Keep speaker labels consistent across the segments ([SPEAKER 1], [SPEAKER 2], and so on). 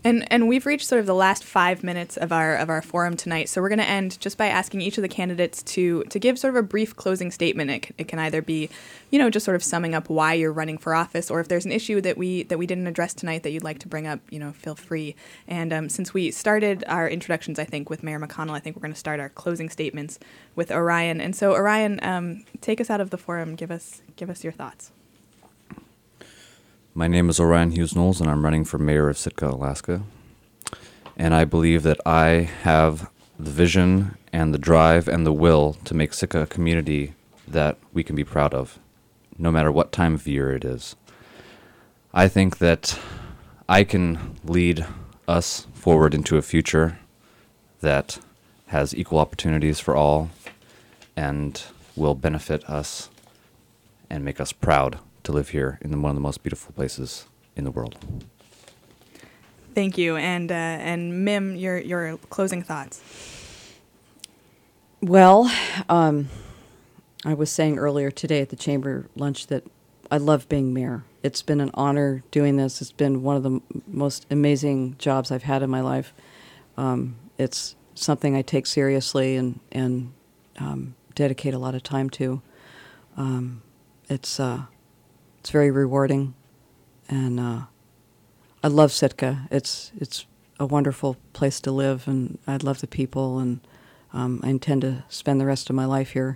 [SPEAKER 1] And we've reached sort of the last 5 minutes of our forum tonight, so we're going to end just by asking each of the candidates to give sort of a brief closing statement. It can either be, just sort of summing up why you're running for office, or if there's an issue that we didn't address tonight that you'd like to bring up, feel free. And since we started our introductions, I think, with Mayor McConnell, I think we're going to start our closing statements with Orion. And so, Orion, take us out of the forum. Give us your thoughts.
[SPEAKER 2] My name is Orion Hughes-Knowles, and I'm running for mayor of Sitka, Alaska. And I believe that I have the vision and the drive and the will to make Sitka a community that we can be proud of, no matter what time of year it is. I think that I can lead us forward into a future that has equal opportunities for all and will benefit us and make us proud to live here in one of the most beautiful places in the world.
[SPEAKER 1] Thank you. And Mim, your closing thoughts.
[SPEAKER 3] Well, I was saying earlier today at the chamber lunch that I love being mayor. It's been an honor doing this. It's been one of the most amazing jobs I've had in my life. It's something I take seriously and dedicate a lot of time to. It's very rewarding, and I love Sitka. It's a wonderful place to live, and I love the people, and I intend to spend the rest of my life here.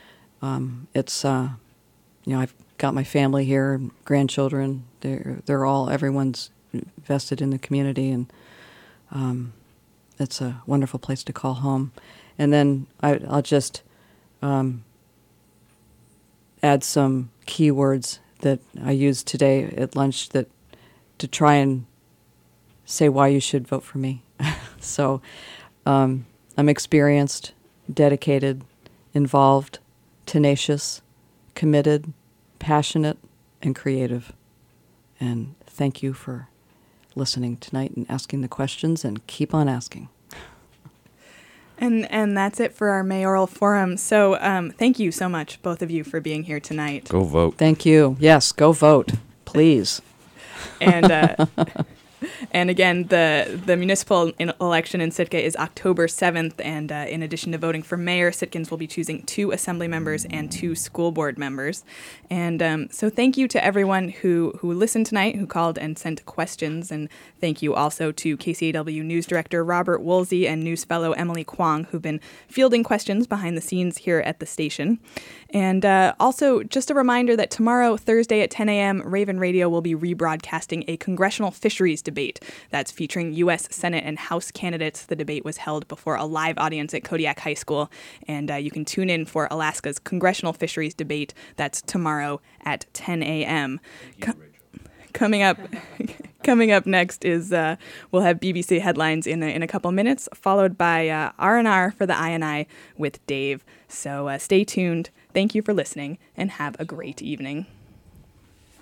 [SPEAKER 3] I've got my family here, grandchildren. Everyone's vested in the community, and it's a wonderful place to call home. And then I'll just add some key words that I used today at lunch to try and say why you should vote for me. So I'm experienced, dedicated, involved, tenacious, committed, passionate, and creative. And thank you for listening tonight and asking the questions, and keep on asking.
[SPEAKER 1] And that's it for our mayoral forum. So thank you so much, both of you, for being here tonight.
[SPEAKER 2] Go vote.
[SPEAKER 3] Thank you. Yes, go vote, please.
[SPEAKER 1] And again, the municipal election in Sitka is October 7th, and in addition to voting for mayor, Sitkans will be choosing 2 assembly members and 2 school board members. And so thank you to everyone who listened tonight, who called and sent questions, and thank you also to KCAW News Director Robert Woolsey and News Fellow Emily Kwong, who've been fielding questions behind the scenes here at the station. And also, just a reminder that tomorrow, Thursday at 10 a.m., Raven Radio will be rebroadcasting a congressional fisheries debate that's featuring U.S. Senate and House candidates. The debate was held before a live audience at Kodiak High School, and you can tune in for Alaska's congressional fisheries debate. That's tomorrow at 10 a.m. Coming up next is we'll have BBC headlines in a couple minutes, followed by R&R for the I&I with Dave. So stay tuned. Thank you for listening, and have a great evening.